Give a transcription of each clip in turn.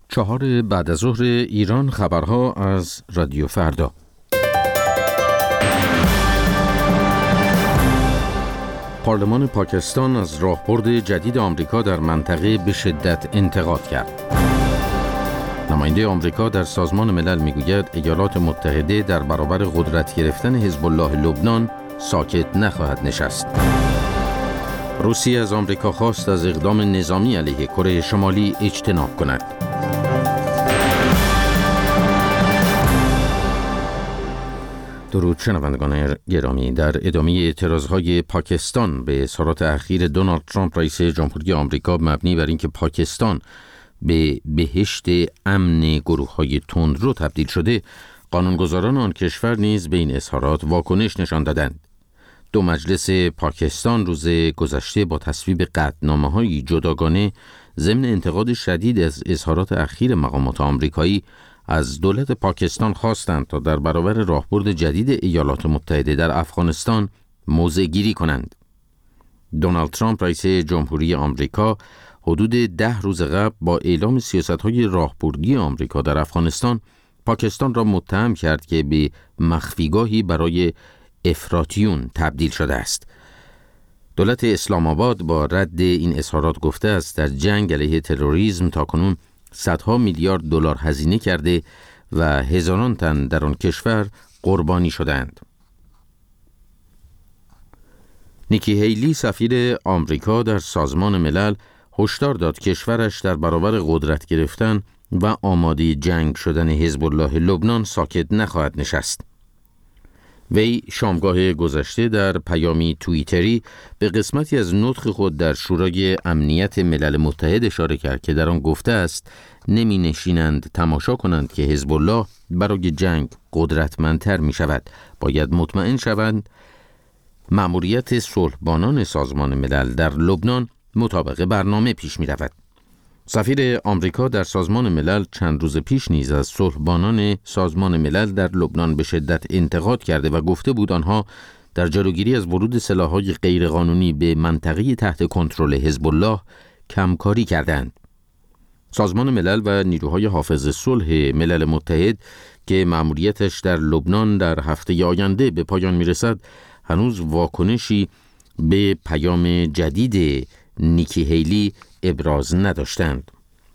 4 بعد از ظهر ایران. خبرها از رادیو فردا. پارلمان پاکستان از راهبرد جدید آمریکا در منطقه به شدت انتقاد کرد. نماینده آمریکا در سازمان ملل میگوید ایالات متحده در برابر قدرت گرفتن حزب الله لبنان ساکت نخواهد نشست. روسیه از آمریکا خواست از اقدام نظامی علیه کره شمالی اجتناب کند. درود شنوندگان گرامی، در ادامه اعتراضهای پاکستان به اظهارات اخیر دونالد ترامپ رئیس جمهوری آمریکا مبنی بر اینکه پاکستان به بهشت امن گروه‌های تندرو تبدیل شده، قانونگذاران آن کشور نیز به این اظهارات واکنش نشان دادند. 2 مجلس پاکستان روز گذشته با تصویب قطعنامه‌های جداگانه ضمن انتقاد شدید از اظهارات اخیر مقامات آمریکایی از دولت پاکستان خواستند تا در برابر راهبرد جدید ایالات متحده در افغانستان موضع گیری کنند. دونالد ترامپ رئیس جمهوری آمریکا حدود 10 روز قبل با اعلام سیاست‌های راهبردی آمریکا در افغانستان، پاکستان را متهم کرد که به مخفیگاهی برای افراطیون تبدیل شده است. دولت اسلام آباد با رد این اظهارات گفته است در جنگ علیه تروریسم تاکنون صدها میلیارد دلار هزینه کرده و هزاران تن در آن کشور قربانی شدند. نیکی هیلی سفیر آمریکا در سازمان ملل هشدار داد کشورش در برابر قدرت گرفتن و آماده جنگ شدن حزب الله لبنان ساکت نخواهد نشست. وی شامگاه گذشته در پیامی توییتری به قسمتی از نطق خود در شورای امنیت ملل متحد اشاره کرد که در آن گفته است نمی نشینند تماشا کنند که حزب الله برای جنگ قدرتمندتر می شود. باید مطمئن شوند مأموریت صلحبانان سازمان ملل در لبنان مطابق برنامه پیش می رود. سفیر آمریکا در سازمان ملل چند روز پیش نیز از صلحبانان سازمان ملل در لبنان به شدت انتقاد کرده و گفته بود آنها در جلوگیری از ورود سلاح‌های غیرقانونی به منطقه تحت کنترل حزب الله کمکاری کردند. سازمان ملل و نیروهای حافظ صلح ملل متحد که مأموریتش در لبنان در هفته آینده به پایان می‌رسد، هنوز واکنشی به پیام جدید نیکی هیلی ابراز نداشتند.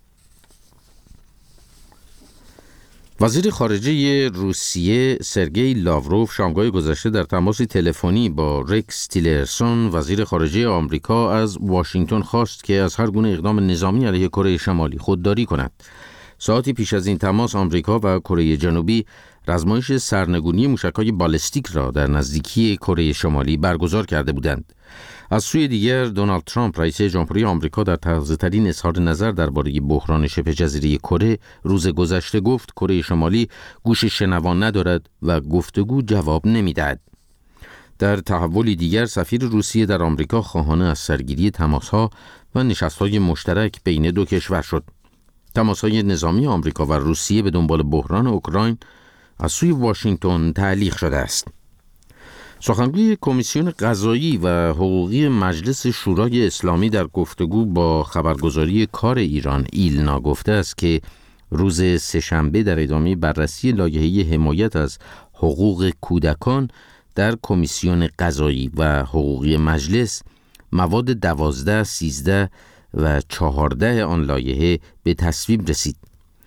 وزیر خارجه روسیه سرگئی لاوروف شامگاه گذشته در تماس تلفنی با رکس تیلرسون وزیر خارجه آمریکا از واشنگتن خواست که از هر گونه اقدام نظامی علیه کره شمالی خودداری کند. ساعتی پیش از این تماس آمریکا و کره جنوبی رزمایش سرنگونی موشک‌های بالستیک را در نزدیکی کره شمالی برگزار کرده بودند. از سوی دیگر دونالد ترامپ رئیس جمهوری آمریکا در تازه‌ترین اظهار نظر درباره بحران شبه جزیره کره روز گذشته گفت کره شمالی گوش شنوا ندارد و گفتگو جواب نمی‌دهد. در تحولی دیگر سفیر روسیه در آمریکا خواهان از سرگیری تماس‌ها و نشست‌های مشترک بین 2 کشور شد. تماس‌های نظامی آمریکا و روسیه به دنبال بحران اوکراین از سوی واشنگتن تعلیق شده است. سخنگوی کمیسیون قضایی و حقوقی مجلس شورای اسلامی در گفتگو با خبرگزاری کار ایران ایلنا گفته است که روز سه‌شنبه در ادامه بررسی لایحه حمایت از حقوق کودکان در کمیسیون قضایی و حقوقی مجلس مواد 12، 13 و 14 آن لایحه به تصویب رسید.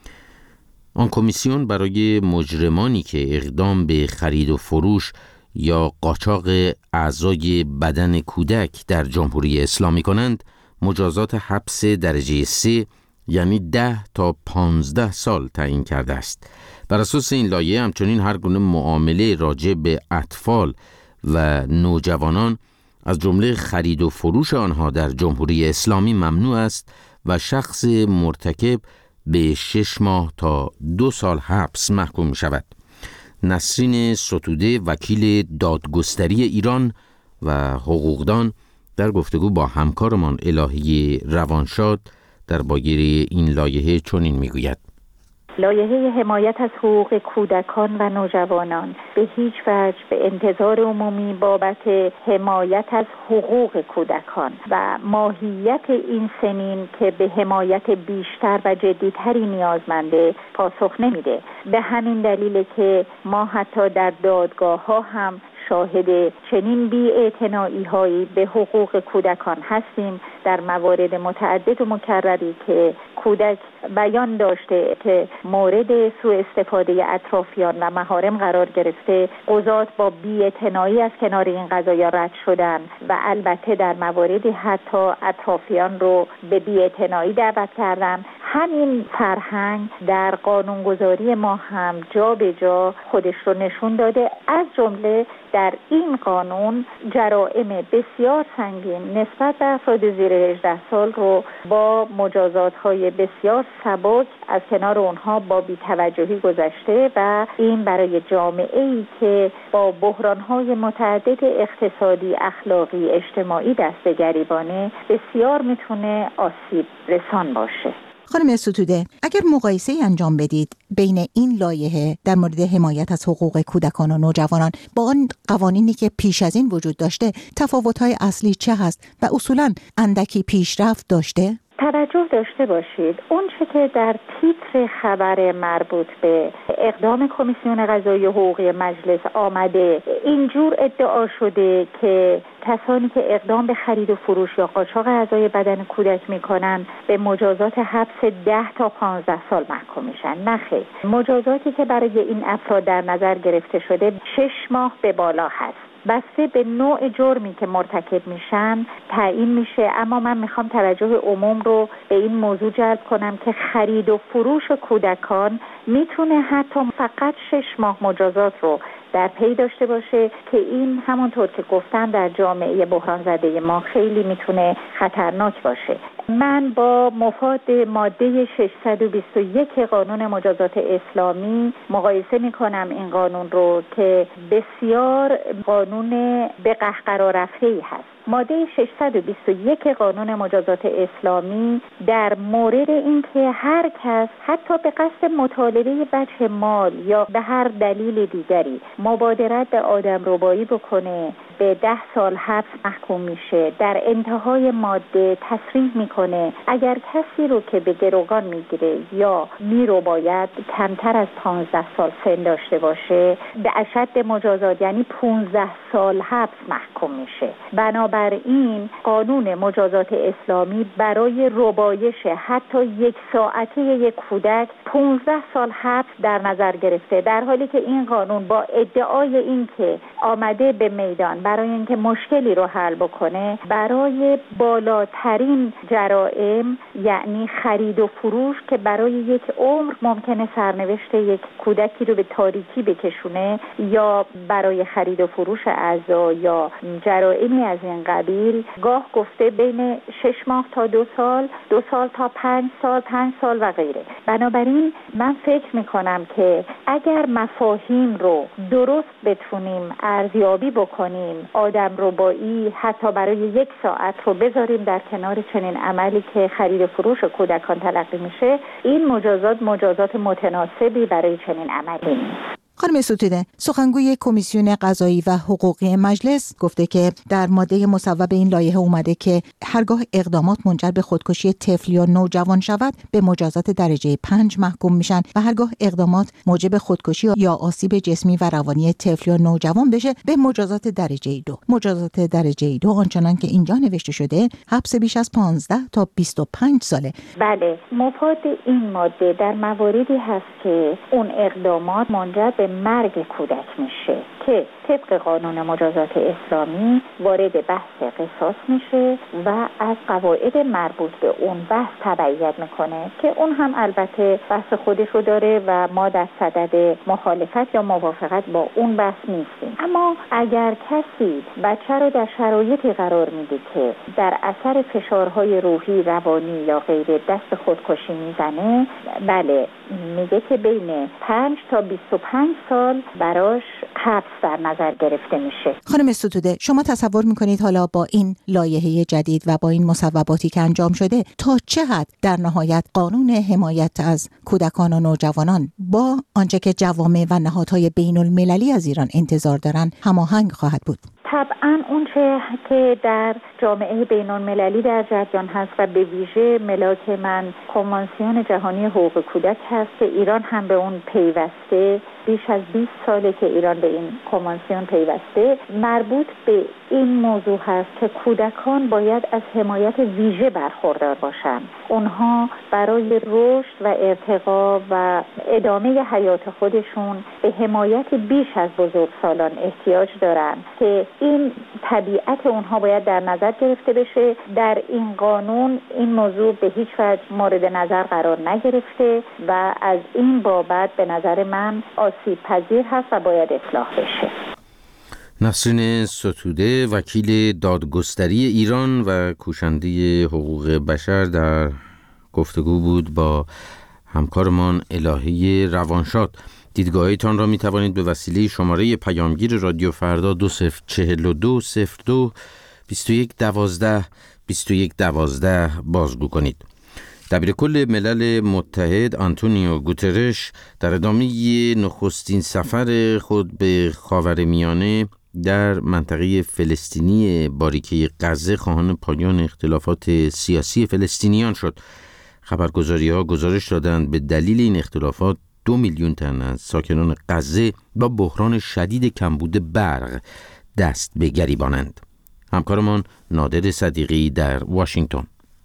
آن کمیسیون برای مجرمانی که اقدام به خرید و فروش یا قاچاق اعضای بدن کودک در جمهوری اسلامی کنند مجازات حبس درجه 3 یعنی 10 تا 15 سال تعیین کرده است. بر اساس این لایحه همچنین هر گونه معامله راجع به اطفال و نوجوانان از جمله خرید و فروش آنها در جمهوری اسلامی ممنوع است و شخص مرتکب به 6 ماه تا 2 سال حبس محکوم می شود. نسرین ستوده وکیل دادگستری ایران و حقوقدان در گفتگو با همکارمان الهی روانشاد درباره این لایحه چنین میگوید: لایحه حمایت از حقوق کودکان و نوجوانان به هیچ وجه به انتظار عمومی بابت حمایت از حقوق کودکان و ماهیت این سنین که به حمایت بیشتر و جدیتری نیازمنده پاسخ نمیده. به همین دلیل که ما حتی در دادگاه‌ها هم شاهد چنین بی‌اعتنایی هایی به حقوق کودکان هستیم. در موارد متعدد و مکرری که کودک بیان داشته که مورد سوء استفاده اطرافیان و محارم قرار گرفته، قضات با بی‌اعتنایی از کنار این قضایا رد شدن و البته در مواردی حتی اطرافیان رو به بی‌اعتنایی دعوت کردن. همین فرهنگ در قانونگذاری ما هم جا به جا خودش رو نشون داده، از جمله در این قانون جرائم بسیار سنگین نسبت به افراد زیر 18 سال رو با مجازات‌های بسیار سبک از کنار اونها با بی‌توجهی گذشته و این برای جامعه‌ای که با بحران‌های متعدد اقتصادی، اخلاقی، اجتماعی دست به گریبانه بسیار میتونه آسیب رسان باشه. خانم ستوده، اگر مقایسه‌ای انجام بدید بین این لایحه در مورد حمایت از حقوق کودکان و نوجوانان با آن قوانینی که پیش از این وجود داشته، تفاوت‌های اصلی چه هست و اصولاً اندکی پیشرفت داشته؟ توجه داشته باشید اون چه که در تیتر خبر مربوط به اقدام کمیسیون قضایی حقوقی مجلس آمده، اینجور ادعا شده که کسانی که اقدام به خرید و فروش یا قاچاق اعضای بدن کودک میکنن به مجازات حبس 10 تا 15 سال محکوم میشن. نه خیر، مجازاتی که برای این افراد در نظر گرفته شده 6 ماه به بالا هست. بسته به نوع جرمی که مرتکب میشن تعیین میشه. اما من میخوام توجه عموم رو به این موضوع جلب کنم که خرید و فروش کودکان میتونه حتی فقط 6 ماه مجازات رو در پی داشته باشه که این همونطور که گفتم در جامعه بحران زده ما خیلی میتونه خطرناک باشه. من با مفاد ماده 621 قانون مجازات اسلامی مقایسه میکنم این قانون رو که بسیار قانون به قهقرا رفته‌ای هست. ماده 621 قانون مجازات اسلامی در مورد اینکه هر کس حتی به قصد مطالبه وجه مال یا به هر دلیل دیگری مبادرت به آدمربایی بکنه به 10 سال حبس محکوم میشه. در انتهای ماده تصریح میکنه اگر کسی رو که به گروگان میگیره یا میرو باید کمتر از 15 سال سن داشته باشه به اشد مجازات یعنی 15 سال حبس محکوم میشه. بنابراین قانون مجازات اسلامی برای ربایش حتی 1 ساعته یک کودک 15 سال حبس در نظر گرفته، در حالی که این قانون با ادعای این که آمده به میدان برای اینکه مشکلی رو حل بکنه برای بالاترین جرائم یعنی خرید و فروش که برای یک عمر ممکنه سرنوشت یک کودکی رو به تاریکی بکشونه یا برای خرید و فروش اعضا یا جرائمی از این قبیل، گاه گفته بین 6 ماه تا 2 سال، 2 سال تا 5 سال، 5 سال و غیره. بنابراین من فکر میکنم که اگر مفاهیم رو درست بتونیم ارزیابی بکنیم، آدمربایی حتی برای 1 ساعت رو بذاریم در کنار چنین عملی که خرید و فروش کودکان تلقی میشه، این مجازات متناسبی برای چنین عملی نیست. خانم ستوده، سخنگوی کمیسیون قضایی و حقوقی مجلس گفته که در ماده مصوب این لایحه اومده که هرگاه اقدامات منجر به خودکشی طفل یا نوجوان شود به مجازات درجه 5 محکوم میشن و هرگاه اقدامات موجب خودکشی یا آسیب جسمی و روانی طفل یا نوجوان بشه به مجازات درجه 2. مجازات درجه 2 آنچنان که اینجا نوشته شده حبس بیش از 15 تا 25 ساله. بله، مفاد این ماده در مواردی هست که اون اقدامات منجر به مرگ کودک میشه که طبق قانون مجازات اسلامی وارد بحث قصاص میشه و از قواعد مربوط به اون بحث تبعیت میکنه که اون هم البته بحث خودش رو داره و ما در صدد مخالفت یا موافقت با اون بحث نیستیم. اما اگر کسی بچه رو در شرایطی قرار میده که در اثر فشارهای روحی، روانی یا غیره دست خودکشی میزنه، بله میگه که بین 5 تا 25 سال براش قبض در نظر گرفته میشه. خانم ستوده، شما تصور میکنید حالا با این لایحه جدید و با این مصوباتی که انجام شده تا چه حد در نهایت قانون حمایت از کودکان و نوجوانان با آنچه که جوامع و نهادهای بین المللی از ایران انتظار دارن هماهنگ خواهد بود؟ طبعاً اونچه که در جامعه بین المللی در جریان هست و به ویژه ملاک من کنوانسیون جهانی حقوق کودک هست که ایران هم به اون پیوسته، بیش از 20 ساله که ایران به این کنوانسیون پیوسته، مربوط به این موضوع هست که کودکان باید از حمایت ویژه برخوردار باشند. اونها برای رشد و ارتقا و ادامه حیات خودشون به حمایت بیش از بزرگسالان احتیاج دارند که این طبیعت اونها باید در نظر گرفته بشه. در این قانون این موضوع به هیچ وجه مورد نظر قرار نگرفته و از این بابت به نظر من آسیب پذیر هست و باید اصلاح بشه. نسرین ستوده، وکیل دادگستری ایران و کوشنده حقوق بشر، در گفتگو بود با همکارمان الهی روانشاد. دیدگاهیتان را می توانید به وسیله شماره پیامگیر رادیو فردا 2042 02 21 12 21 12 بازگو کنید. دبیرکل ملل متحد آنتونیو گوترش در ادامه نخستین سفر خود به خاورمیانه در منطقه فلسطینی باریکه غزه خواهان پایان اختلافات سیاسی فلسطینیان شد. خبرگزاری‌ها گزارش دادند به دلیل این اختلافات 2 میلیون تن از ساکنان غزه با بحران شدید کمبود برق دست به گریبانند. همکارمان نادر صدیقی در واشنگتن.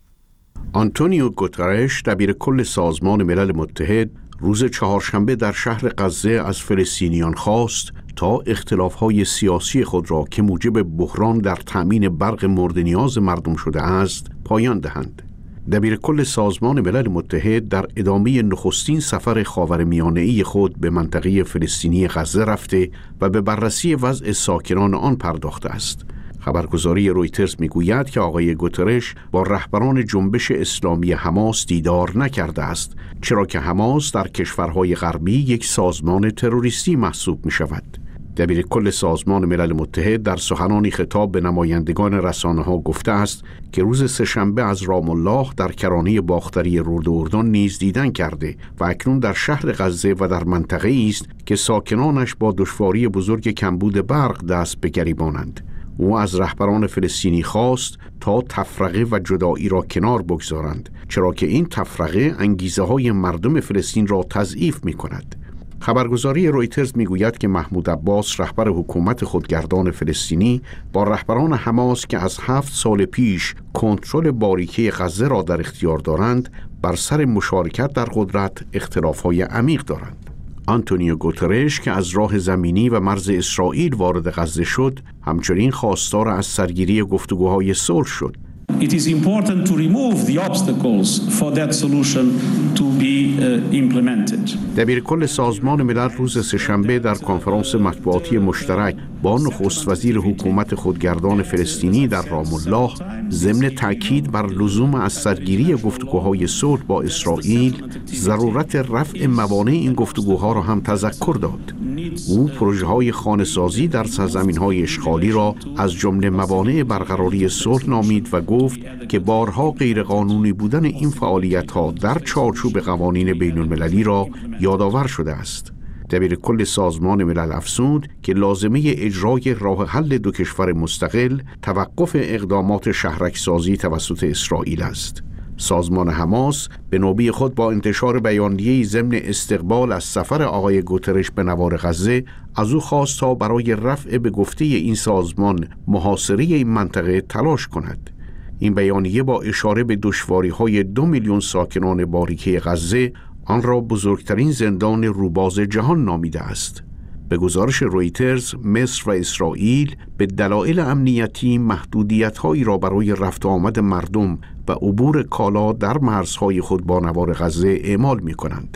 آنتونیو گوترش دبیرکل سازمان ملل متحد روز چهارشنبه در شهر غزه از فلسطینیان خواست تا اختلاف‌های سیاسی خود را که موجب بحران در تأمین برق مورد نیاز مردم شده است پایان دهند. دبیرکل سازمان ملل متحد در ادامه نخستین سفر خاورمیانه‌ای خود به منطقه فلسطینی غزه رفته و به بررسی وضع ساکنان آن پرداخته است. خبرگزاری رویترز میگوید که آقای گوترش با رهبران جنبش اسلامی حماس دیدار نکرده است، چرا که حماس در کشورهای غربی یک سازمان تروریستی محسوب می شود. دبیرکل سازمان ملل متحد در سخنانی خطاب به نمایندگان رسانه‌ها گفته است که روز سه‌شنبه از رام الله در کرانه باختری رود اردن نیز دیدن کرده و اکنون در شهر غزه و در منطقه‌ای است که ساکنانش با دشواری بزرگ کمبود برق دست به گریبانند. او از رهبران فلسطینی خواست تا تفرقه و جدایی را کنار بگذارند، چرا که این تفرقه انگیزه‌های مردم فلسطین را تضعیف می‌کند. خبرگزاری رویترز میگوید که محمود عباس رهبر حکومت خودگردان فلسطینی با رهبران حماس که از 7 سال پیش کنترل باریکه غزه را در اختیار دارند بر سر مشارکت در قدرت اختلاف‌های عمیق دارند. آنتونیو گوترش که از راه زمینی و مرز اسرائیل وارد غزه شد، همچنین خواستار از سرگیری گفتگوهای صلح شد. It is important to remove the obstacles for that solution to be implemented. دبیرکل سازمان ملل روز سه‌شنبه در کنفرانس مطبوعاتی مشترک با نخست وزیر حکومت خودگردان فلسطینی در رام الله ضمن تأکید بر لزوم از سرگیری گفتگوهای صلح با اسرائیل ضرورت رفع موانع این گفتگوها را هم تذکر داد. او پروژه‌های خانه‌سازی در سرزمین‌های اشغالی را از جمله موانع برقراری صلح نامید و گفت که بارها غیرقانونی بودن این فعالیت‌ها در چارچوب قوانین بین‌المللی را یادآور شده است. دبیرکل سازمان ملل افزود که لازمه اجرای راه حل دو کشور مستقل توقف اقدامات شهرک‌سازی توسط اسرائیل است. سازمان حماس به نوبه خود با انتشار بیانیه‌ای ضمن استقبال از سفر آقای گوترش به نوار غزه از او خواست تا برای رفع به گفته این سازمان محاصره این منطقه تلاش کند. این بیانیه با اشاره به دشواری‌های 2 میلیون ساکنان باریکه غزه آن را بزرگترین زندان روباز جهان نامیده است. به گزارش رویترز، مصر و اسرائیل به دلایل امنیتی محدودیت‌هایی را برای رفت و آمد مردم و عبور کالا در مرزهای خود با نوار غزه اعمال می‌کنند.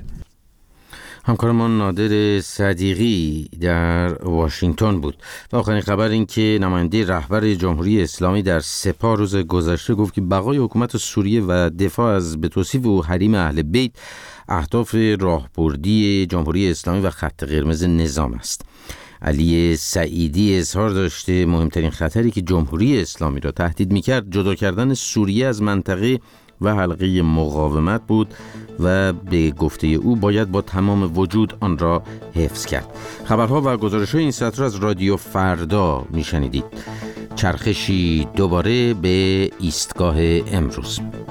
همکارمان نادر صدیقی در واشنگتن بود. و آخرین خبر این که نماینده رهبر جمهوری اسلامی در سپاه روز گذشته گفت که بقای حکومت سوریه و دفاع از به توصیف او حریم اهل بیت اهداف راهبردی جمهوری اسلامی و خط قرمز نظام است. علی سعیدی اظهار داشته مهمترین خطری که جمهوری اسلامی را تهدید می‌کرد جدا کردن سوریه از منطقه و حلقه مقاومت بود و به گفته او باید با تمام وجود آن را حفظ کرد. خبرها و گزارش‌های این ساعت را از رادیو فردا میشنیدید. چرخشی دوباره به ایستگاه امروز.